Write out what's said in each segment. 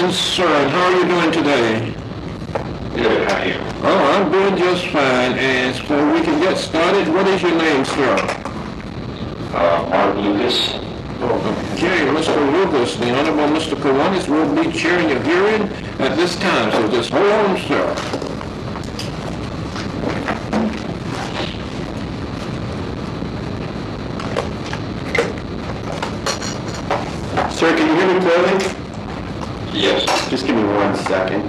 Yes, sir. And how are you doing today? Good, how are you? Oh, I'm doing just fine. And so we can get started. What is your name, sir? Mark Lucas. Okay, Mr. Lucas, the Honorable Mr. Kiwanis will be chairing your hearing at this time. So just hold on, sir. Sir, can you hear me clearly? Yes. Just give me 1 second.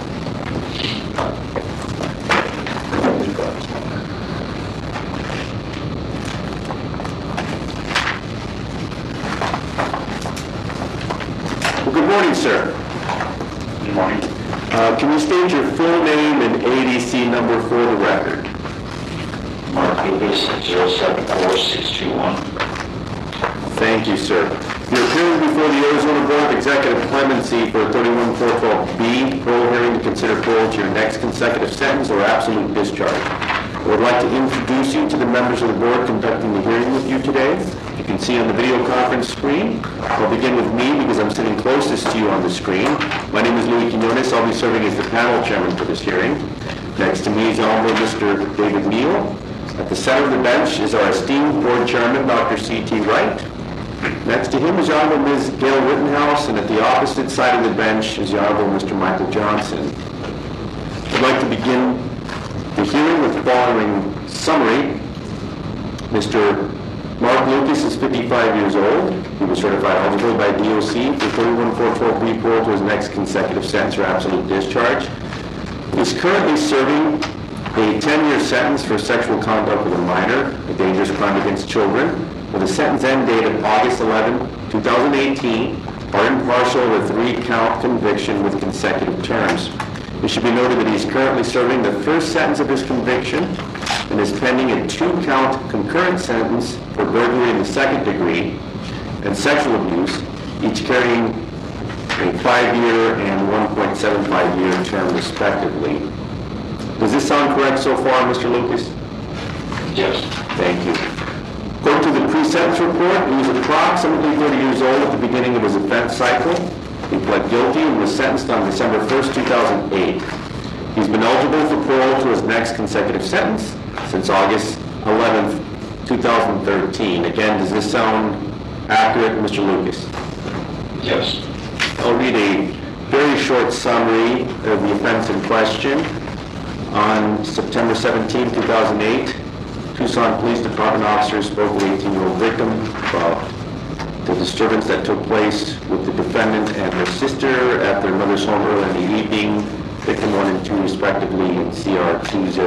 Well, good morning, sir. Good morning. Can you state your full name and ADC number for the record? Mark Lucas, 074621. Thank you, sir. You're appearing before the Arizona Board of Executive Clemency for a 31412B parole hearing to consider parole to your next consecutive sentence or absolute discharge. I would like to introduce you to the members of the board conducting the hearing with you today. You can see on the video conference screen. I'll begin with me because I'm sitting closest to you on the screen. My name is Louis Quinones. I'll be serving as the panel chairman for this hearing. Next to me is Honorable Mr. David Neal. At the center of the bench is our esteemed board chairman, Dr. C.T. Wright. Next to him is Honorable Ms. Gail Rittenhouse, and at the opposite side of the bench is the Honorable Mr. Michael Johnson. I'd like to begin the hearing with the following summary. Mr. Mark Lucas is 55 years old. He was certified eligible by DOC for 31412B parole to his next consecutive sentence or absolute discharge. He is currently serving a 10-year sentence for sexual conduct with a minor, a dangerous crime against children, with a sentence end date of August 11, 2018, or impartial of a 3-count conviction with consecutive terms. It should be noted that he is currently serving the first sentence of his conviction and is pending a 2-count concurrent sentence for burglary in the second degree and sexual abuse, each carrying a 5-year and 1.75-year term respectively. Does this sound correct so far, Mr. Lucas? Yes. Thank you. According to the pre-sentence report, he was approximately 30 years old at the beginning of his offense cycle. He pled guilty and was sentenced on December 1st, 2008. He's been eligible for parole to his next consecutive sentence since August 11th, 2013. Again, does this sound accurate, Mr. Lucas? Yes. I'll read a very short summary of the offense in question. On September 17, 2008, Tucson Police Department officers spoke with an 18-year-old victim about the disturbance that took place with the defendant and her sister at their mother's home early in the evening, victim 1 and 2 respectively in CR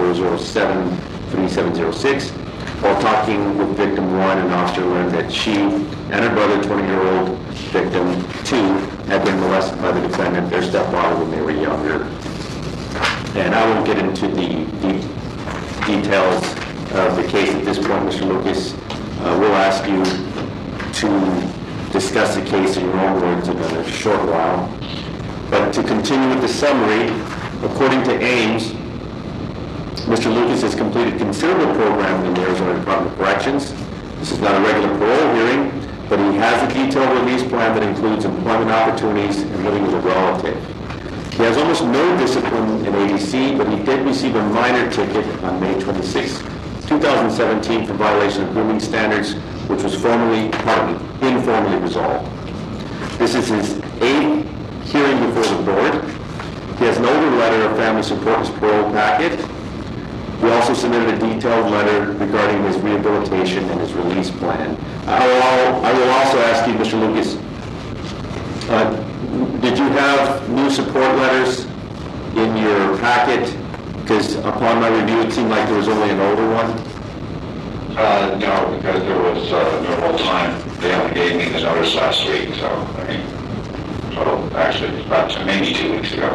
2007-3706. While talking with victim 1, an officer learned that she and her brother, 20-year-old victim 2, had been molested by the defendant, their stepfather, when they were younger. And I won't get into the details of the case at this point, Mr. Lucas. We'll ask you to discuss the case in your own words in a short while. But to continue with the summary, according to Ames, Mr. Lucas has completed considerable programming in the Arizona Department of Corrections. This is not a regular parole hearing, but he has a detailed release plan that includes employment opportunities and living with a relative. He has almost no discipline in ADC, but he did receive a minor ticket on May 26, 2017 for violation of grooming standards, which was informally resolved. This is his 8th hearing before the board. He has an older letter of family support in his parole packet. We also submitted a detailed letter regarding his rehabilitation and his release plan. I will also ask you, Mr. Lucas, did you have new support letters in your packet? Because upon my review, it seemed like there was only an older one. No, because there was no more time. They only gave me the notice last week, so, actually, it's about maybe 2 weeks ago.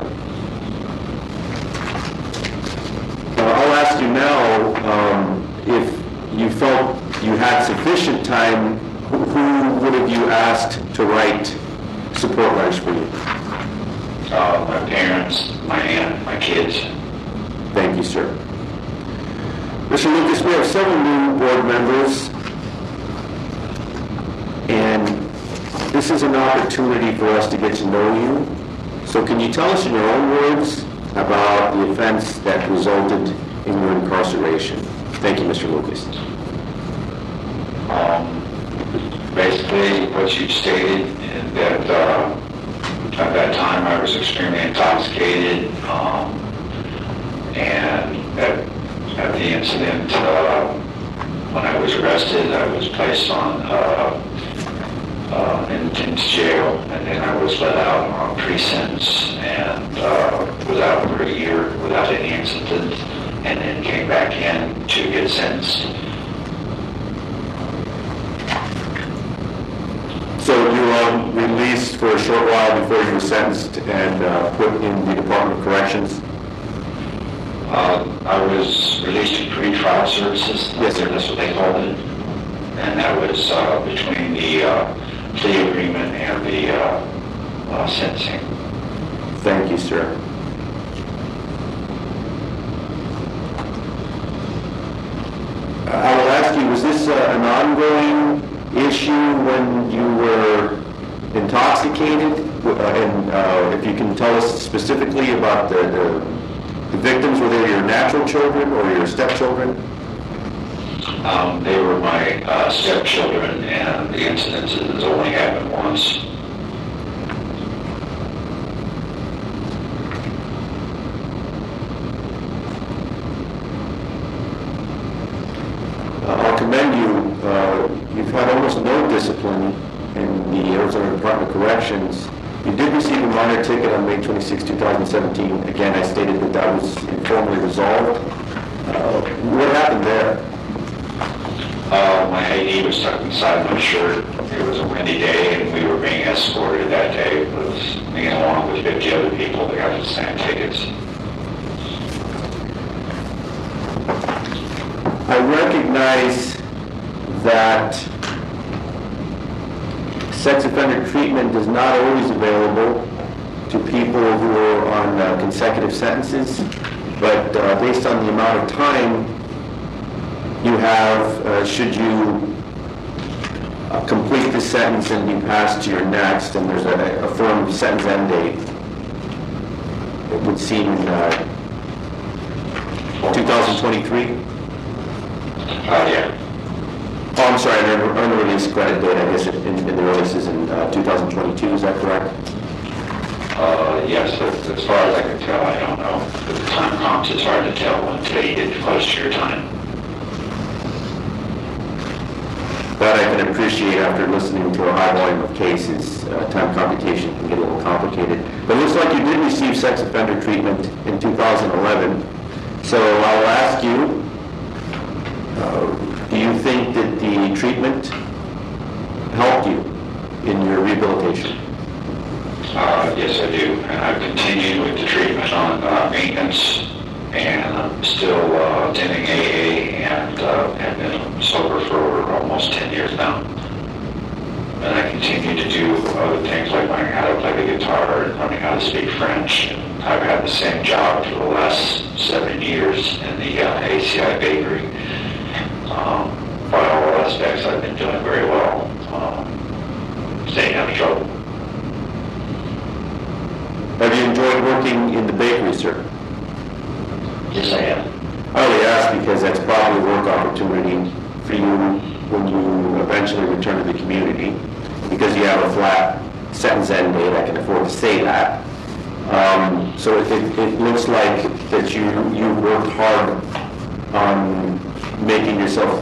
I'll ask you now, if you felt you had sufficient time, who would have you asked to write support letters for you? My parents, my aunt, my kids. Thank you, sir. Mr. Lucas, we have several new board members, and this is an opportunity for us to get to know you. So can you tell us in your own words about the offense that resulted in your incarceration? Thank you, Mr. Lucas. Basically, what you stated, that at that time I was extremely intoxicated, and at the incident, when I was arrested, I was placed on into jail, and then I was let out on pre-sentence, and was out for a year without any incident, and then came back in to get sentenced. So you were released for a short while before you were sentenced and put in the Department of Corrections? I was released to pretrial services. Yes, sir. That's what they called it. And that was between the plea agreement and the sentencing. Thank you, sir. I will ask you, was this an ongoing issue when you were intoxicated? And if you can tell us specifically about the victims, were they your natural children or your stepchildren? They were my stepchildren, and the incidences only happened once. I'll commend you. You've had almost no discipline in the Arizona Department of Corrections. You did receive a minor ticket on May 26, 2017. Again, I stated that that was informally resolved. What happened there? My ID was stuck inside my shirt. It was a windy day, and we were being escorted that day. It was me along with 50 other people that got the same tickets. I recognize that sex offender treatment is not always available to people who are on consecutive sentences, but based on the amount of time you have, should you complete the sentence and be passed to your next, and there's a firm sentence end date, it would seem 2023? Yeah. Oh, I'm sorry, unreleased credit date, I guess, in the release is in 2022, is that correct? Yes, as far as I can tell, I don't know. The time comps, it's hard to tell until you get close to your time. That I can appreciate after listening to a high volume of cases. Time computation can get a little complicated. But it looks like you did receive sex offender treatment in 2011. So I'll ask you, do you think that the treatment helped you in your rehabilitation? Yes, I do. And I've continued with the treatment on maintenance, and I'm still attending AA, and have been sober for almost 10 years now. And I continue to do other things like learning how to play the guitar and learning how to speak French. And I've had the same job for the last 7 years in the ACI bakery. By all aspects, I've been doing very well, staying out of trouble. Have you enjoyed working in the bakery, sir? Yes, I am. I only ask because that's probably a work opportunity for you when you eventually return to the community, because you have a flat sentence end date. I can afford to say that. So it looks like that you worked hard on making yourself,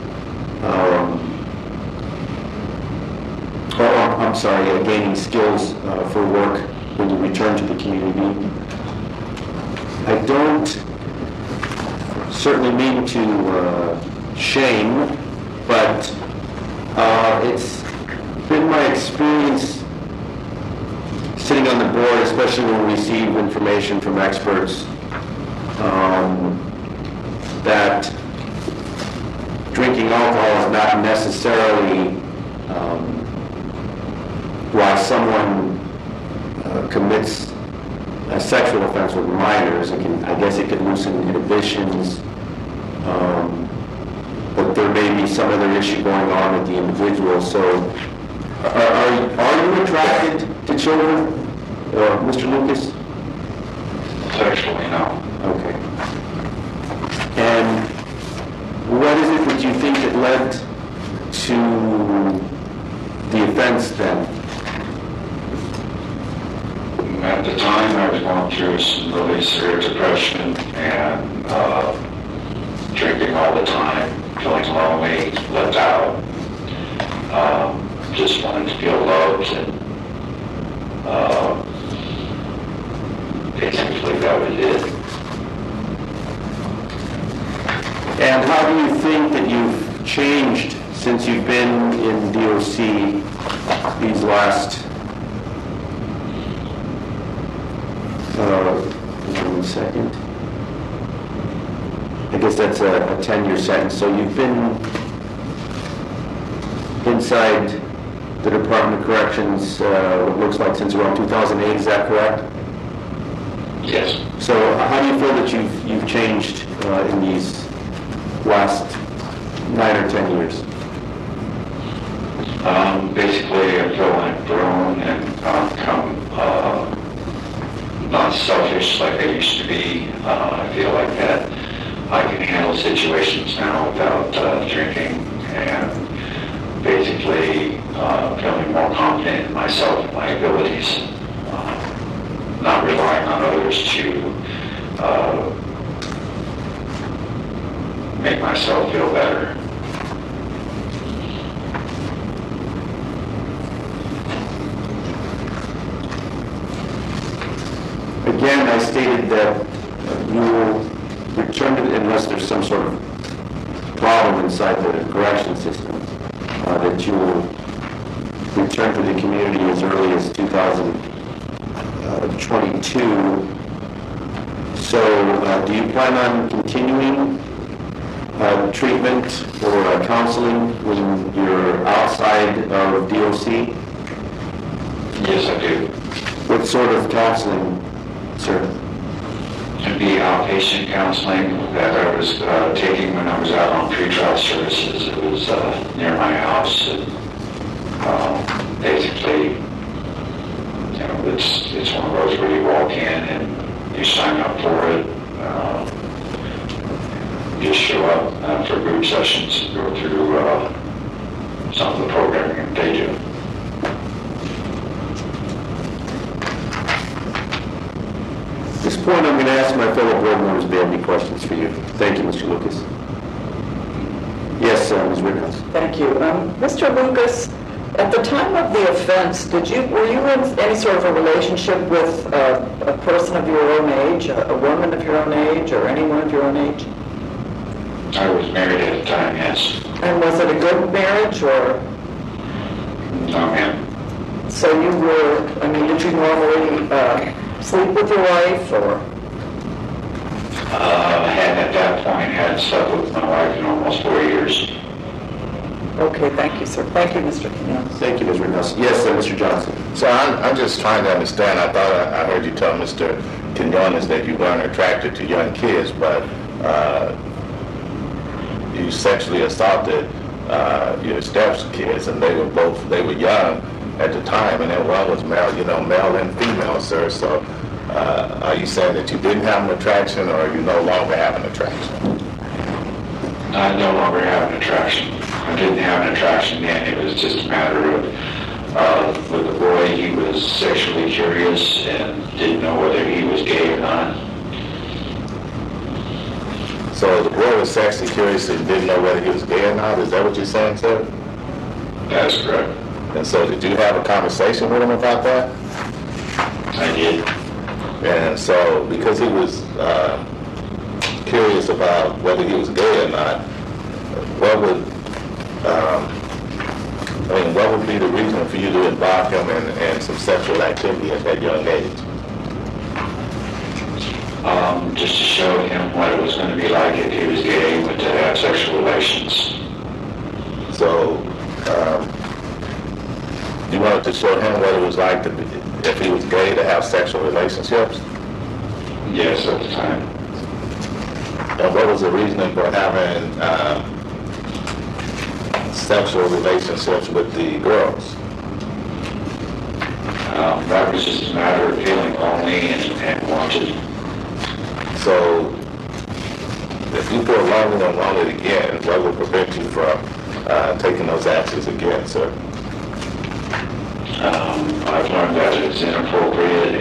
gaining skills for work when you return to the community. I don't certainly mean to shame, but it's been my experience sitting on the board, especially when we receive information from experts, that drinking alcohol is not necessarily why someone commits a sexual offense with minors. I guess it can loosen inhibitions, but there may be some other issue going on with the individual. So, are you attracted to children? Or Mr. Lucas? Sexually, no. Okay. And what is it that you think that led to the offense then? At the time, I was going through some really severe depression and drinking all the time, feeling lonely, left out. Just wanted to feel loved, and basically that was it. And how do you think that you've changed since you've been in DOC these last, give me a second. I guess that's a 10-year sentence. So you've been inside the Department of Corrections, it looks like since around 2008, is that correct? Yes. So how do you feel that you've changed in these last 9 or 10 years? Basically, I feel I've grown and become not selfish like I used to be. I feel like that I can handle situations now without drinking, and basically feeling more confident in myself and my abilities, not relying on others to make myself feel better. Again, I stated that you will return to, unless there's some sort of problem inside the correction system, that you will return to the community as early as 2022. So do you plan on continuing treatment or counseling when you're outside of DOC? Yes, I do. What sort of counseling, sir? To be outpatient counseling that I was taking when I was out on pretrial services. It was near my house. And, basically, it's one of those where you walk in and you sign up for it. You just show up for group sessions and go through some of the programming that they do. At this point, I'm going to ask my fellow board members if they have any questions for you. Thank you, Mr. Lucas. Yes, Ms. Rittenhouse. Thank you. Mr. Lucas, at the time of the offense, were you in any sort of a relationship with a person of your own age, a woman of your own age, or anyone of your own age? I was married at the time, yes. And was it a good marriage, or? No, ma'am. So you were, did you normally sleep with your wife, or? At that point, had slept with my wife in almost 4 years. Okay, thank you, sir. Thank you, Mr. Quinones. Thank you, Ms. Rittenhouse. Yes, Mr. Johnson. So I'm just trying to understand. I thought I heard you tell Mr. Quinones that you weren't attracted to young kids, but you sexually assaulted your step's kids, and they were young at the time, and then one was male and female, sir. So are you saying that you didn't have an attraction, or you no longer have an attraction? I no longer have an attraction. I didn't have an attraction then. It was just a matter of, with the boy, he was sexually curious and didn't know whether he was gay or not. So the boy was sexually curious and didn't know whether he was gay or not? Is that what you're saying, sir? That's correct. And so did you have a conversation with him about that? I did. And so because he was curious about whether he was gay or not, what would be the reason for you to involve him in some sexual activity at that young age? Just to show him what it was going to be like if he was gay and to have sexual relations. So you wanted to show him what it was like if he was gay to have sexual relationships? Yes, at the time. And what was the reasoning for having sexual relationships with the girls? That was just a matter of feeling lonely and wanted. So, if you feel lonely and want it again, what would prevent you from taking those actions again, sir? I've learned that it's inappropriate,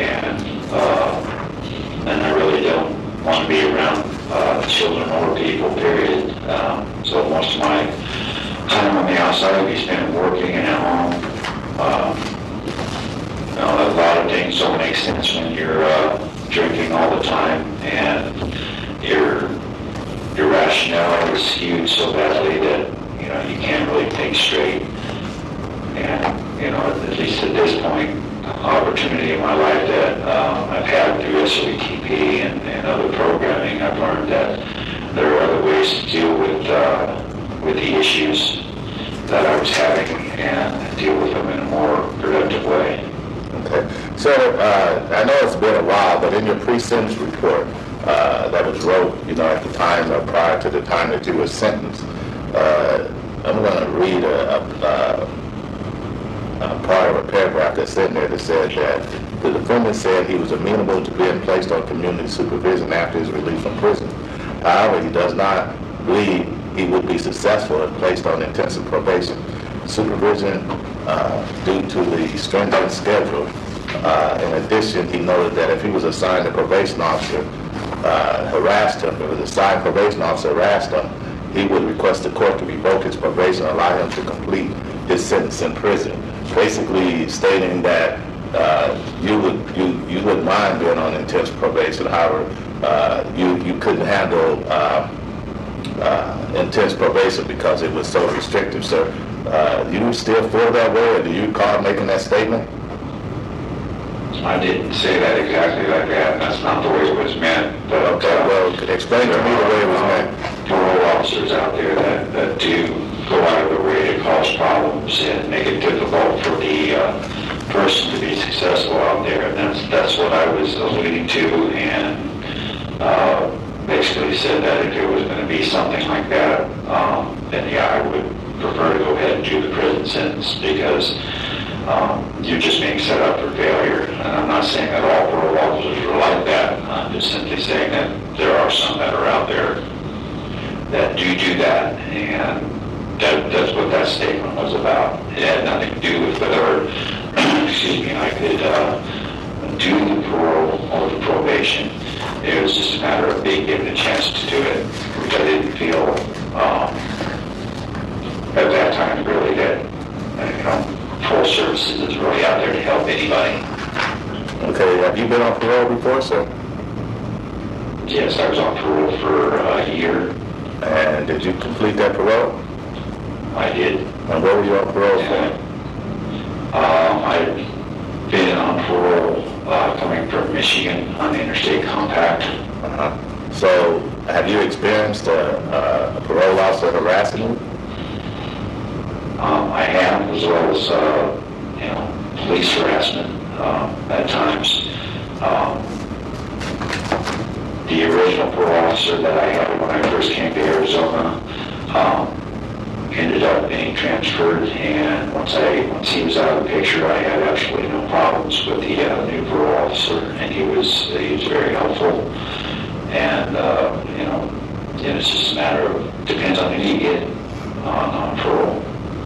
and I really don't want to be around children or people, period. So most of my time on the outside we spend working and at home. A lot of things don't make sense when you're drinking all the time, and your rationale is skewed so badly that you can't really think straight. And at least at this point, opportunity in my life that I've had through SOETP and other programming, I've learned that there are other ways to deal with the issues that I was having and deal with them in a more productive way. Okay. So, I know it's been a while, but in your pre-sentence report that was wrote, at the time or prior to the time that you were sentenced, I'm going to read a part of a paragraph that's in there that said that the defendant said he was amenable to being placed on community supervision after his release from prison. However, he does not believe he would be successful if placed on intensive probation. Supervision due to the stringent schedule. In addition, he noted that if he was assigned a probation officer harassed him, if it was assigned probation officer harassed him, he would request the court to revoke his probation and allow him to complete his sentence in prison. Basically stating that you wouldn't mind being on intense probation. However, you couldn't handle intense probation because it was so restrictive, sir. You still feel that way, or do you recall making that statement? I didn't say that exactly like that. That's not the way it was meant. But Okay, well, explain to me the way it was meant. Parole officers out there that do go out of their way to cause problems and make it difficult for the person to be successful out there. And that's what I was alluding to, and basically said that if it was going to be something like that, then yeah, I would prefer to go ahead and do the prison sentence, because you're just being set up for failure. And I'm not saying that all parole officers are like that. I'm just simply saying that there are some that are out there that do that, and that's what that statement was about. It had nothing to do with whether, I could do the parole or the probation. It was just a matter of being given a chance to do it, which I didn't feel at that time really that, parole services is really out there to help anybody. Okay, have you been on parole before, sir? Yes, I was on parole for a year. And did you complete that parole? I did. And where were you on parole for? I've been on parole coming from Michigan on the Interstate Compact. So, have you experienced a parole officer harassing you? I have, as well as police harassment at times. The original parole officer that I had when I first came to Arizona ended up being transferred, and once he was out of the picture, I had absolutely no problems with the new parole officer, and he was very helpful. And it's just a matter of, depends on who you get on parole.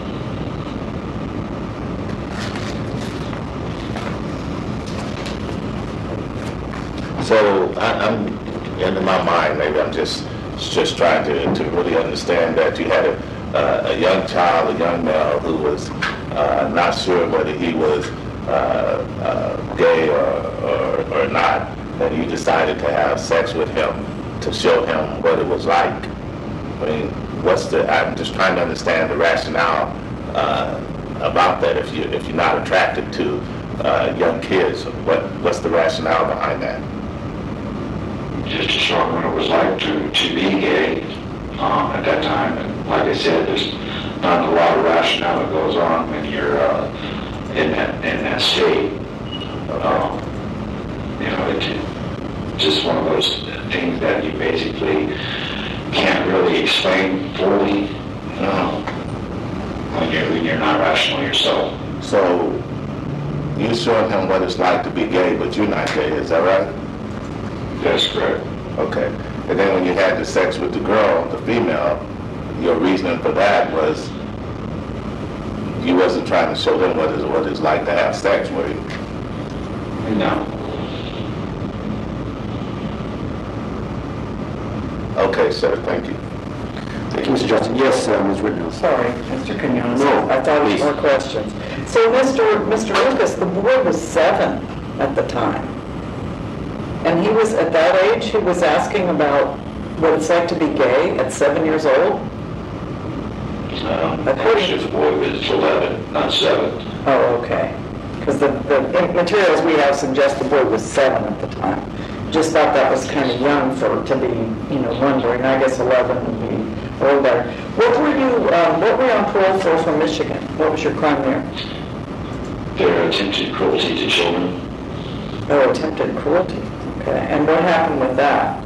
So I'm in my mind, maybe I'm just trying to really understand that you had a young child, a young male who was not sure whether he was gay or not, and you decided to have sex with him to show him what it was like. I mean, I'm just trying to understand the rationale about that. If you're not attracted to young kids, what's the rationale behind that? Just to show him what it was like to be gay at that time. And like I said, there's not a lot of rationale that goes on when you're in that state. It's just one of those things that you basically can't really explain fully when you're not rational yourself. So you're showing him what it's like to be gay, but you're not gay, is that right? That's correct. Okay. And then when you had the sex with the girl, the female, your reasoning for that was you wasn't trying to show them what it's like to have sex, were you? No. Okay, sir, thank you. Thank you, Mr. Johnson. Yes, Ms. Rittenhouse. Sorry, Mr. Quinones. No, I thought it was please. more questions. So, Mr. Lucas, the boy was 7 at the time. And he was, at that age, he was asking about what it's like to be gay at 7 years old? Actually, the boy was 11, not 7. Oh, okay. Because the materials we have suggest the boy was 7 at the time. Just thought that was kind of young to be, wondering. I guess 11 would be older. What were you on parole for from Michigan? What was your crime there? Their attempted cruelty to children. Oh, attempted cruelty. Okay. And what happened with that?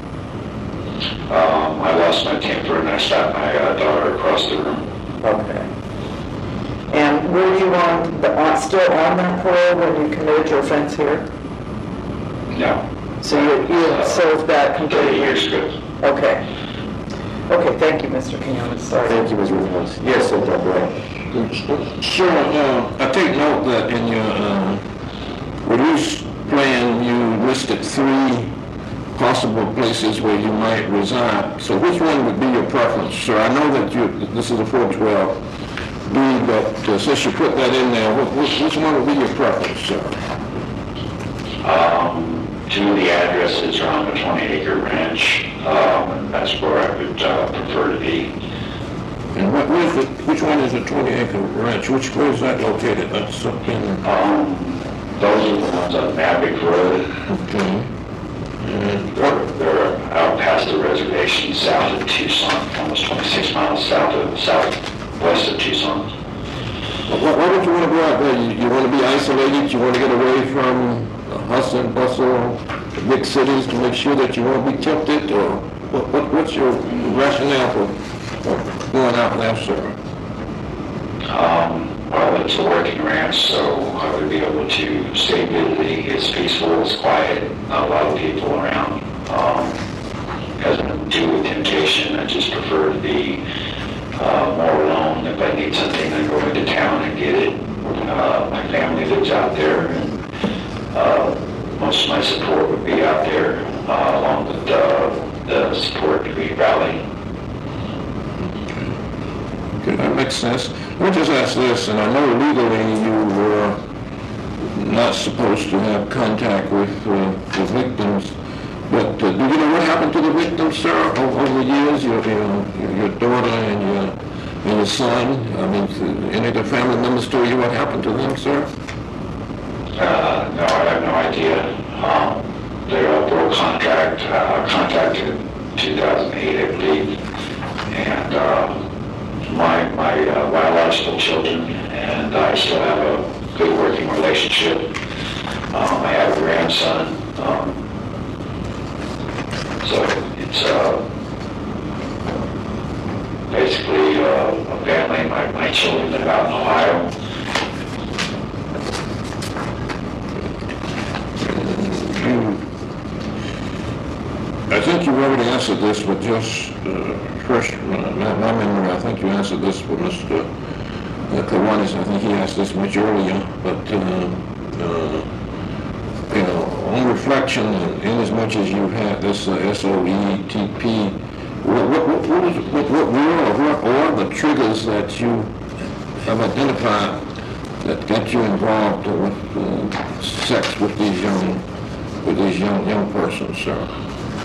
I lost my temper and I slapped my daughter across the room. Okay. And were you still on that parole when you committed your offense here? No. So you served that 30 completely? years ago. Okay. Okay, thank you, Mr. Quinones. Sorry. Thank you, Ms. Rittenhouse. Yes, sir, Brett. Sure, I take note that in your release plan, you listed 3 possible places where you might reside. So which one would be your preference, sir? I know that this is a 412B, but since you put that in there, which one would be your preference, sir? 2 of the addresses are on the 20-acre ranch. And that's where I would prefer to be. And which one is the 20-acre ranch? Where is that located? That's up in... Those are the ones on Mavic Road. Okay. And They're out past the reservation south of Tucson, almost 26 miles southwest of Tucson. why would you want to go out there? You want to be isolated? You want to get away from the hustle and bustle, the big cities, to make sure that you won't be tempted? Or what's your rationale for going out there, sir? Well, it's a working ranch, so I would be able to stay busy. It's peaceful, it's quiet, not a lot of people around. Has nothing to do with temptation. I just prefer to be more alone. If I need something, I go into town and get it. My family lives out there, and most of my support would be out there, along with the support community rally. Okay, that makes sense. Let me just ask this, and I know legally you were not supposed to have contact with the victims, but do you know what happened to the victims, sir, over the years? Your daughter and your son? I mean, any of the family members told you what happened to them, sir? No, I have no idea. They broke contacted in 2008, I believe, and my biological children and I still have a good working relationship. I have a grandson, so it's basically a family. My children live out in Ohio. I think you've already answered this, but just fresh my memory, I think you answered this with Mr. Kiwanis. I think he asked this much earlier, but on reflection, and in as much as you've had this SOETP, what were the triggers that you have identified that got you involved with sex with these young persons, sir?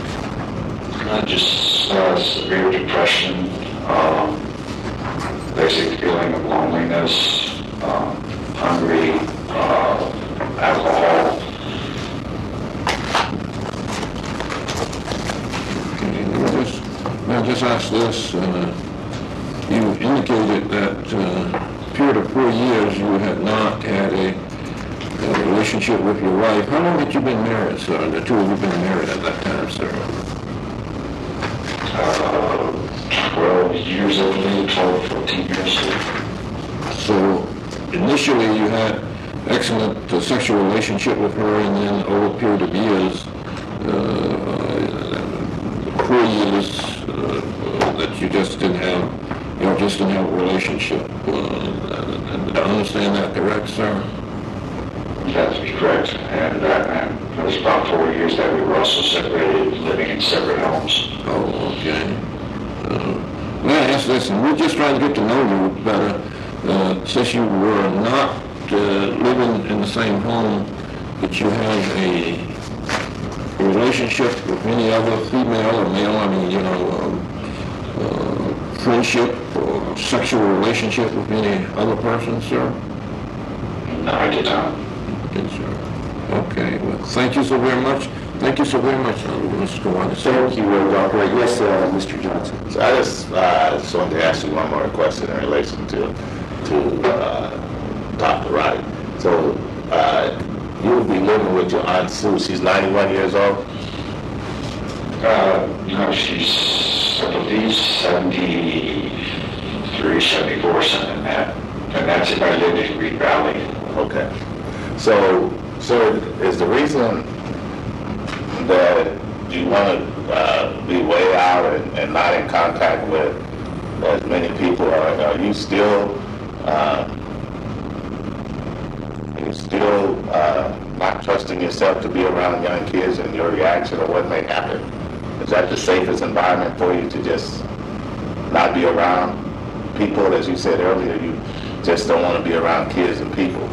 Just severe depression, basic feeling of loneliness, hungry, alcohol. I'll just ask this. You indicated that a period of 4 years you had not had a relationship with your wife. How long had you been married, sir? The two of you been married at that time, sir? 12 years, I believe, 12, 14 years. So initially you had excellent sexual relationship with her, and then over a period of years, 4 years, that you just didn't have, just didn't have a relationship. Did I understand that correct, sir? That's correct. And it was about 4 years that we were also separated, living in separate homes. Oh, okay. May I ask this, and we're just trying to get to know you better, since you were not living in the same home, that you have a relationship with any other female or male, friendship or sexual relationship with any other person, sir? No, I did not. Yes, sir. Okay, well, thank you so very much. Thank you so very much, Mr. Kawani. Thank you, Dr. Wright. Yes, Mr. Johnson. So I just wanted to ask you one more question in relation to Dr. Wright. So you will be living with your Aunt Sue. She's 91 years old? No, she's, I believe, 73, 74, something like that. And that's if I lived in Green Valley. Okay. So is the reason that you want to be way out and not in contact with as many people, are you still not trusting yourself to be around young kids and your reaction or what may happen? Is that the safest environment for you to just not be around people? As you said earlier, you just don't want to be around kids and people.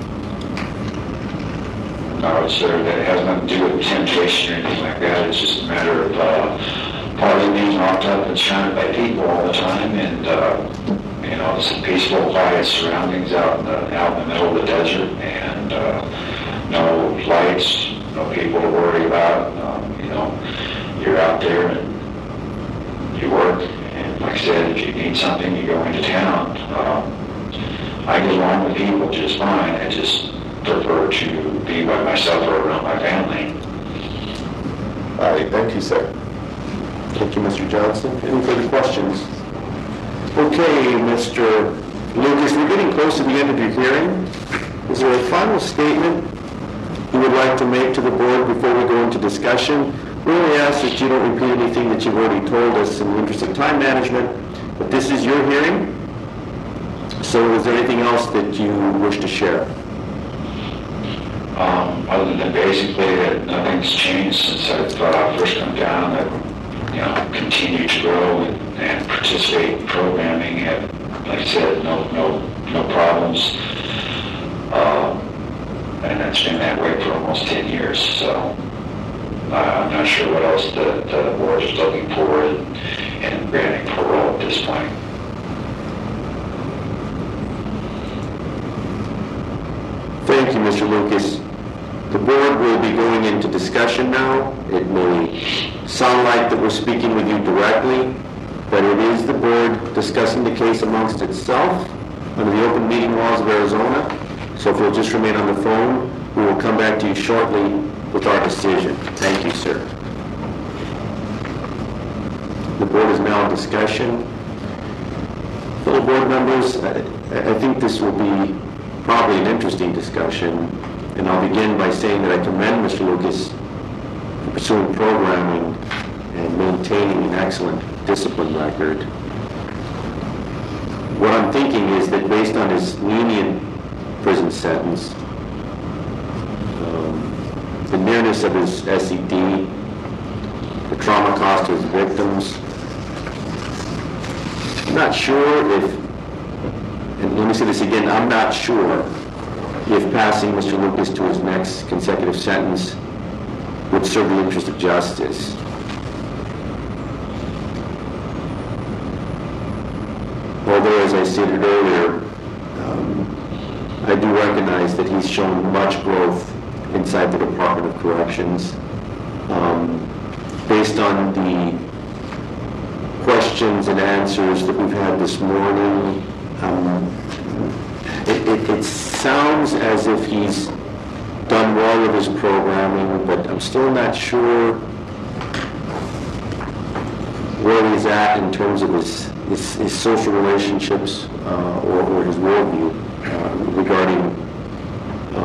No, sir, that has nothing to do with temptation or anything like that. It's just a matter of partly being locked up and surrounded by people all the time, and some peaceful, quiet surroundings out in the middle of the desert, and no lights, no people to worry about. You're out there and you work, and like I said, if you need something, you go into town. I get along with people just fine. I just prefer to be by myself or around my family. All right, thank you, sir. Thank you, Mr. Johnson. Any further questions? Okay, Mr. Lucas, we're getting close to the end of your hearing. Is there a final statement you would like to make to the board before we go into discussion? We only ask that you don't repeat anything that you've already told us in the interest of time management, but this is your hearing. So is there anything else that you wish to share? Other than basically that nothing's changed since I've first come down, that continue to grow and participate in programming, and like I said, no problems. And it's been that way for almost 10 years, so I'm not sure what else the board is looking for in granting parole at this point. Thank you, Mr. Lucas. The board will be going into discussion now. It may sound like that we're speaking with you directly, but it is the board discussing the case amongst itself under the open meeting laws of Arizona. So if you'll just remain on the phone, we will come back to you shortly with our decision. Thank you, sir. The board is now in discussion. Fellow board members, I think this will be probably an interesting discussion, and I'll begin by saying that I commend Mr. Lucas for pursuing programming and maintaining an excellent discipline record. What I'm thinking is that based on his lenient prison sentence, the nearness of his SED, the trauma cost to his victims, I'm not sure if, and let me say this again, I'm not sure if passing Mr. Lucas to his next consecutive sentence would serve the interest of justice. Although, as I stated earlier, I do recognize that he's shown much growth inside the Department of Corrections. Based on the questions and answers that we've had this morning, it sounds as if he's done well with his programming, but I'm still not sure where he's at in terms of his social relationships or his worldview regarding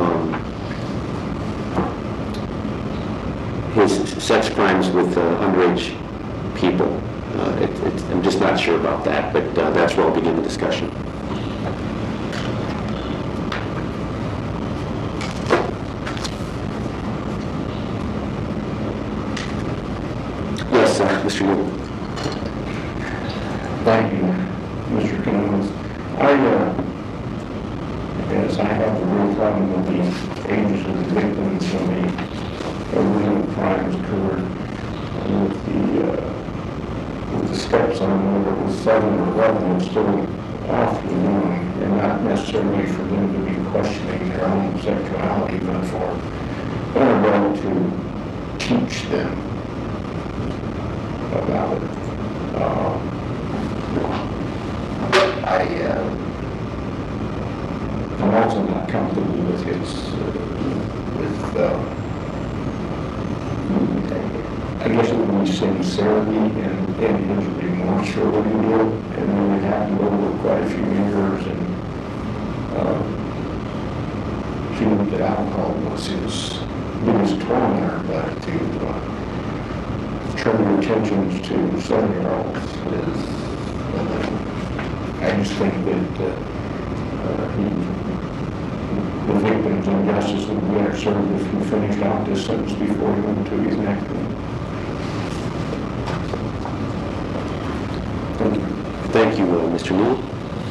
his sex crimes with underage people. I'm just not sure about that, but that's where I'll begin the discussion. Yes, Mr. Newell. Thank you, Mr. Cummings. Yes, I have a real problem with the ages of the victims when the crimes occurred. With the stepson, whether it was 7 or 11, it's still awfully young, and not necessarily for them to be questioning their own sexuality, but for an adult to teach them about it. I'm also not comfortable with I guess it would be sincerity and his remorse for what he did, and then it happened over quite a few years, and she knew that alcohol was his biggest tormentor, but to turn your attentions to 7-year-olds is, I just think that the victim's injustice would be better served if he finished out this sentence before he went to his next one. Thank you, Mr. Newell.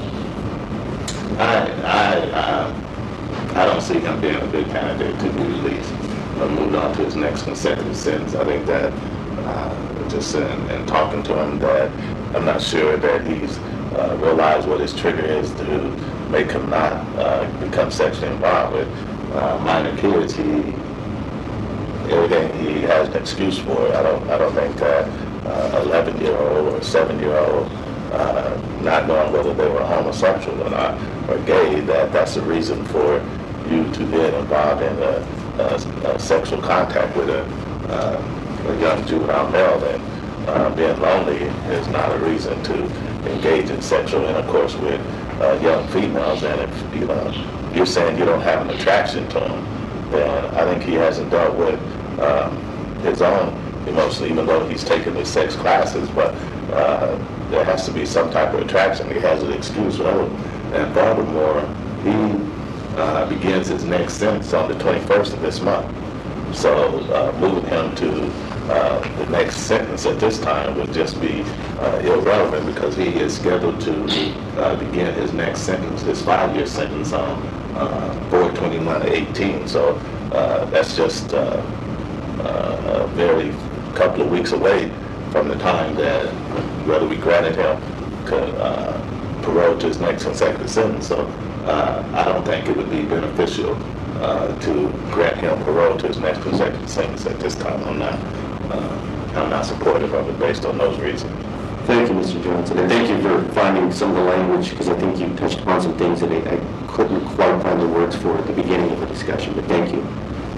I don't see him being a good candidate to be released or moved on to his next consecutive sentence. I think that just in talking to him, that I'm not sure that he's realized what his trigger is to make him not become sexually involved with minor kids. Everything he has an excuse for it. I don't think that 11-year-old or 7-year-old not knowing whether they were homosexual or not, or gay, that's a reason for you to get involved in a sexual contact with a young juvenile male. And being lonely is not a reason to engage in sexual intercourse with young females. And if you're saying you don't have an attraction to them, then I think he hasn't dealt with his own emotions, even though he's taken his sex classes. But there has to be some type of attraction. He has an excuse for it. And furthermore, he begins his next sentence on the 21st of this month. So moving him to the next sentence at this time would just be irrelevant, because he is scheduled to begin his next sentence, his 5-year sentence on 4/21/18. So that's just a very couple of weeks away from the time that whether we granted him parole to his next consecutive sentence. So I don't think it would be beneficial to grant him parole to his next consecutive sentence at this time. I'm not supportive of it based on those reasons. Thank you, Mr. Johnson, and thank you for finding some of the language, because I think you touched upon some things that I couldn't quite find the words for at the beginning of the discussion, but thank you.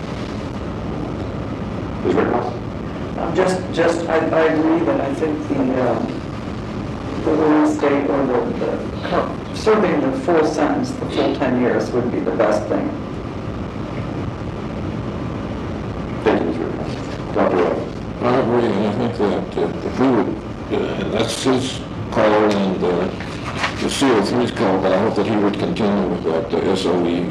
Ms. Rittenhouse? I agree that I think the release date or the serving the full sentence, the full 10 years would be the best thing. Thank you, Ms. Rittenhouse. Dr. Wright? I agree, and I think that if we would, that's his call and the CO3's call, but I hope that he would continue with that SOE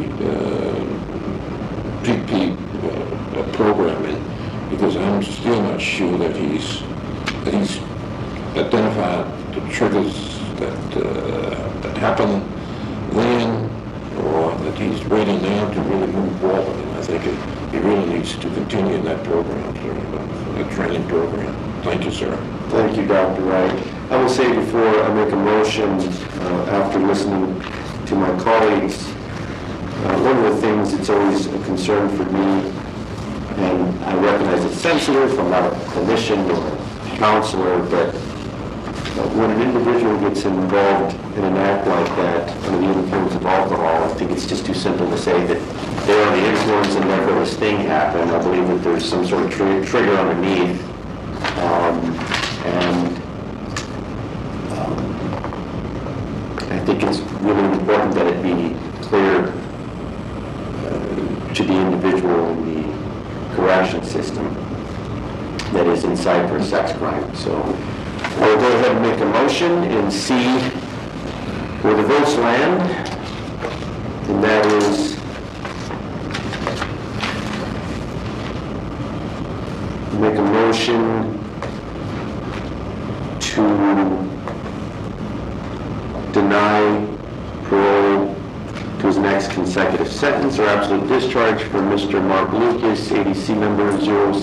PP programming, because I'm still not sure that he's identified the triggers that happen then, or that he's ready now to really move forward. And I think he really needs to continue in that program, that training program. Thank you, sir. Thank you, Dr. Wright. I will say before I make a motion, after listening to my colleagues, one of the things that's always a concern for me, and I recognize it's sensitive, I'm not a clinician or a counselor, but when an individual gets involved in an act like that under the influence of alcohol, I think it's just too simple to say that they're on the influence and therefore this thing happened. I believe that there's some sort of trigger underneath. I think it's really important that it be clear to the individual in the correction system that is inside for a sex crime. So I will go ahead and make a motion and see where the votes land, and that is make a motion to deny parole to his next consecutive sentence or absolute discharge for Mr. Mark Lucas, ADC number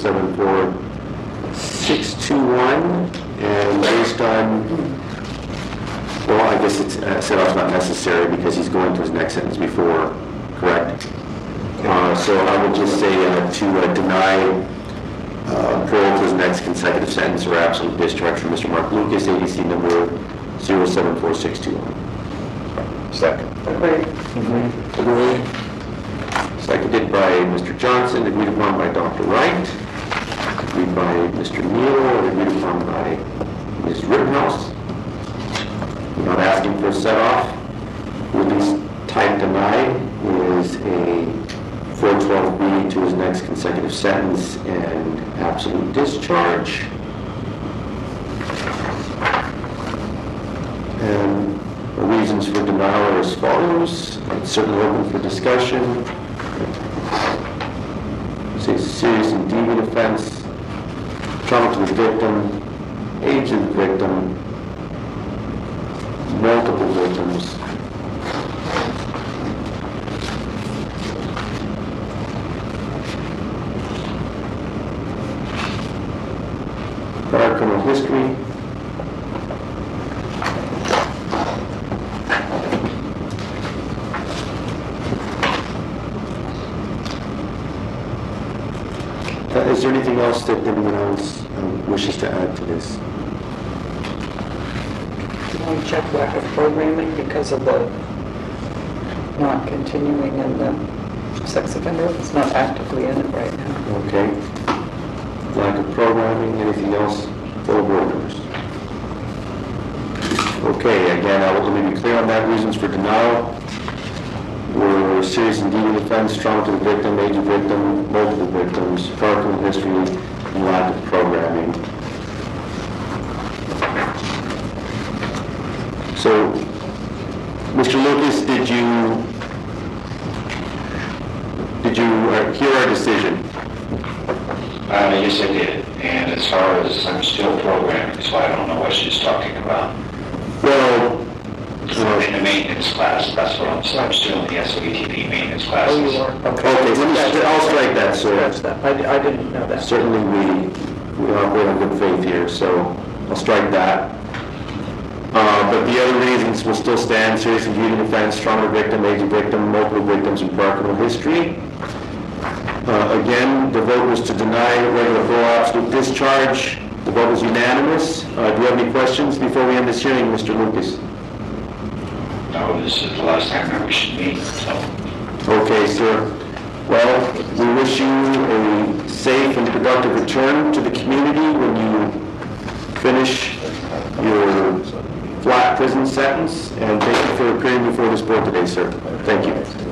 074621, and based on, well, I guess it's set off not necessary because he's going to his next sentence before, correct? So I would just say to deny parole to his next consecutive sentence or absolute discharge for Mr. Mark Lucas, ADC number 074621. Second. Agree. Agree. Seconded by Mr. Johnson, agreed upon by Dr. Wright, agreed by Mr. Neal, agreed upon by Ms. Rittenhouse. We're not asking for a set-off. Release type denied is a 412B to his next consecutive sentence and absolute discharge. And the reasons for denial are as follows. It's certainly open for discussion. It's a serious and deviant offense, trauma to the victim, age of the victim, multiple victims. Prior criminal history. Is there anything else that anyone else wishes to add to this? You want to check lack of programming because of the not continuing in the sex offender? It's not actively in it right now. Okay. Lack of programming, anything else? Full board members. Okay, again, let me be clear on that. Reasons for denial were serious and deviant offense, trauma to the victim, age of victim, multiple victims, prior criminal history, and lack of programming. So, Mr. Lucas, did you hear our decision? Yes, I did. And as far as I'm still programming, so I don't know what she's talking about. Well, In the maintenance class, that's what I'm still in the SOETP maintenance classes. Oh, you are? okay, I'll strike that, sir. That's that. I didn't know that. Certainly we operate on good faith here, so I'll strike that. But the other reasons will still stand: serious and deviant offense, trauma to victim, age of victim, multiple victims, and prior criminal history. Again, the vote was to deny regular parole absolute discharge. The vote was unanimous. Do you have any questions before we end this hearing, Mr. Lucas? No, this is the last time that we should meet, so. Okay, sir. Well, we wish you a safe and productive return to the community when you finish your flat prison sentence, and thank you for appearing before this board today, sir. Thank you.